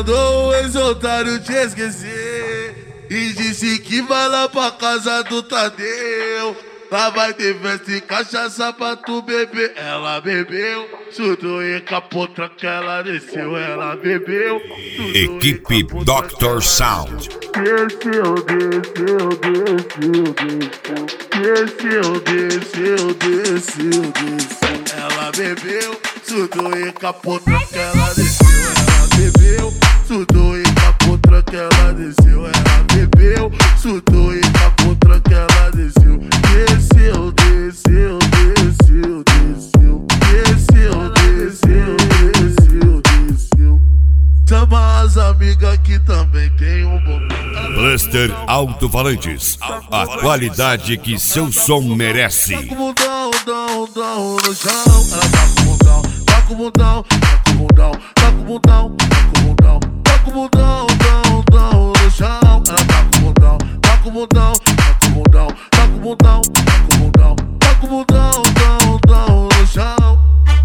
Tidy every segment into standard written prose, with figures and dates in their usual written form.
mandou o ex-otário te esquecer e disse que vai lá pra casa do Tadeu. Lá vai ter festa e cachaça pra tu beber. Ela bebeu, surtou e capotra que ela desceu. Ela bebeu, Equipe Dr. Sound. Desceu, desceu, desceu, desceu. Desceu, desceu, desceu. Ela bebeu, surtou e capotra que ela desceu. Ela bebeu, surtou e capotra que ela desceu. Ela bebeu, surtou e capotra que ela desceu. Desceu, desceu, desceu, desceu. Desceu, desceu, desceu, desceu. Chama as amigas que também tem um bom. Buster Alto-Falantes, a qualidade que seu som merece. Tá com bundão, dão, dão no chão. Ela tá com bundão, tá com bundão, tá com bundão, tá com bundão, tá com bundão, tá com bundão, dão, dão no chão. Ela tá com bundão, tá com bundão, tá com bundão, tá com bundão, tá com bundão, tá com bundão, dão, dão no chão.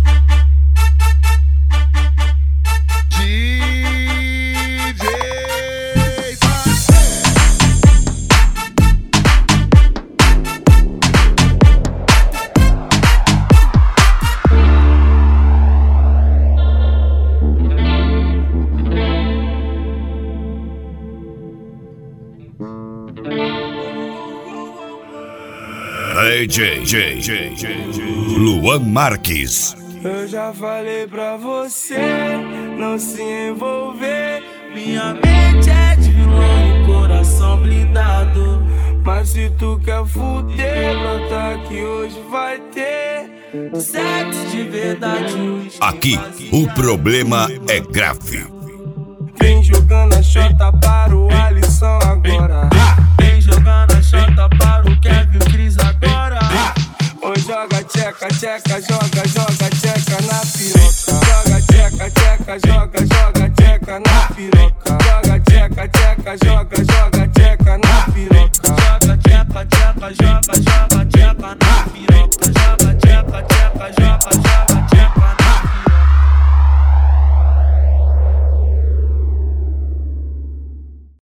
Luan Marques. Eu já falei pra você não se envolver. Minha mente é de vilão e coração blindado. Mas se tu quer fuder, brota aqui hoje vai ter sexo de verdade. Aqui o problema é grave. Vem jogando a chota para o Alisson agora. Vem jogando a chota para o Kevin Cris agora. Oi, joga tcheca, tcheca, joga, joga tcheca na piroca. Joga tcheca, tcheca, joga, joga tcheca na piroca. Joga tcheca, tcheca, joga, joga